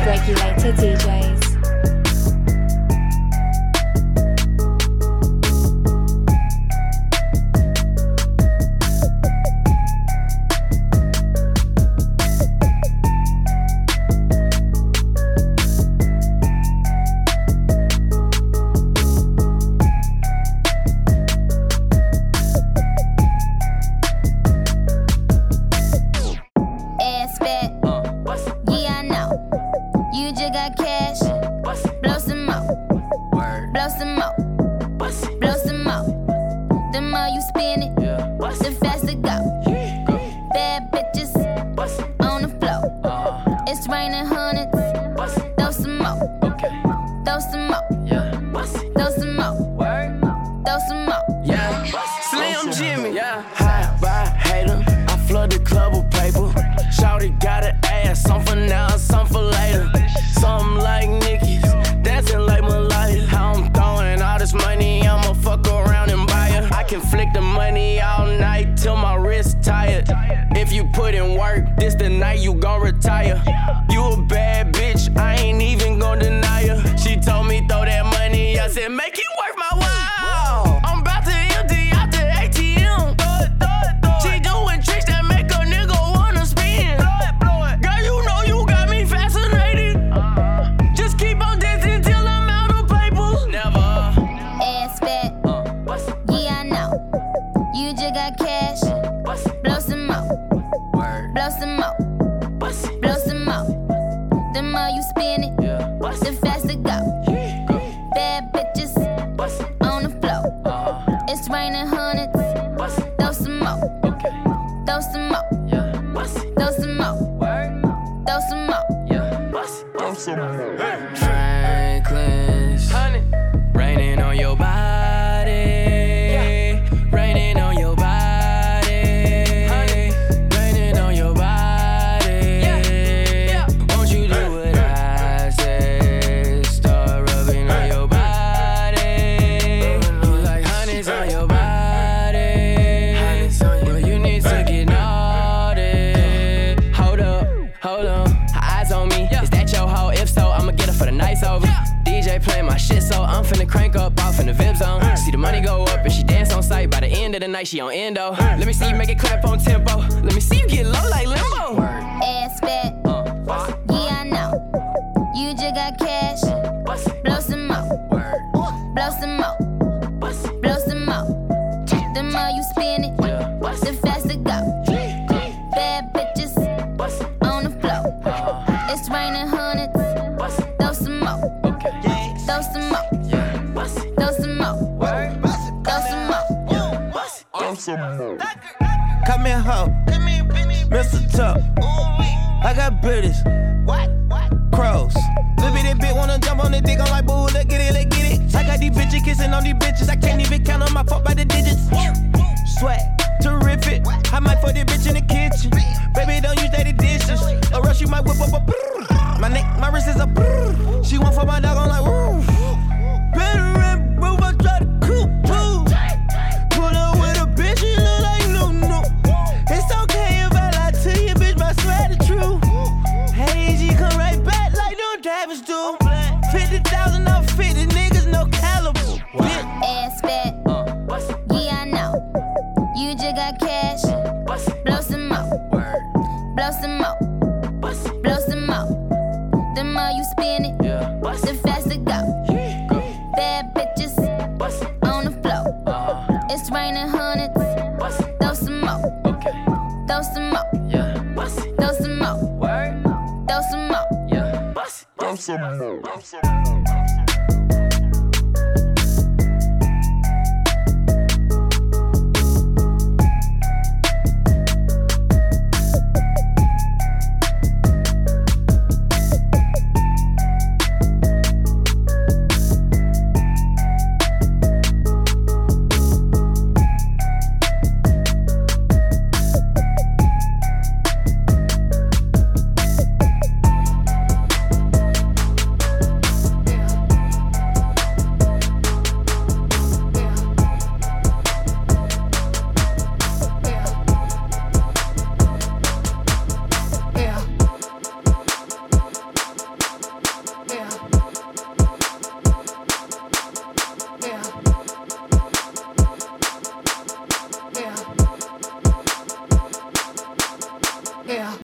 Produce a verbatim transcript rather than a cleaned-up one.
Regulator D Js. She on endo. Let me see you make it clap on tempo. Let me see you get low like limbo. Ass fat. Uh, yeah, I know. You just got cash. Blow some more. Blow some more. Blow some more. The more you spend it, the faster go. Bad bitches on the floor. It's raining hundreds. Throw some more. Throw some more. Throw some more. Throw some more. Come here, ho, Mister Tuck. I got bitches, crows. Little bitty bitch wanna jump on the dick. I'm like, boo, let's get it, let's get it. I got these bitches kissing on these bitches. I can't even count on my fuck by the digits. Swag, terrific. I might fuck this bitch in the kitchen. Baby, don't use dirty dishes, or else you might whip up a brrr. My neck, my wrist is a brrr. She want for my dog, I'm like, woo. Better rap, move, I try to cool, too. Pull up with a bitch, you look like no, no. It's okay if I lie to you, bitch, but I swear the truth. Hey, G, come right back like them drivers do. fifty thousand off fifty niggas, no caliber. Ass fat, yeah, I know. You just got cash. Blow some more. Blow some more. Blow some more. The more you spend it, the faster go. Bad bitches on the floor. It's raining hundreds. Throw some more. Throw some more. Throw some more. Throw some more. Throw some more.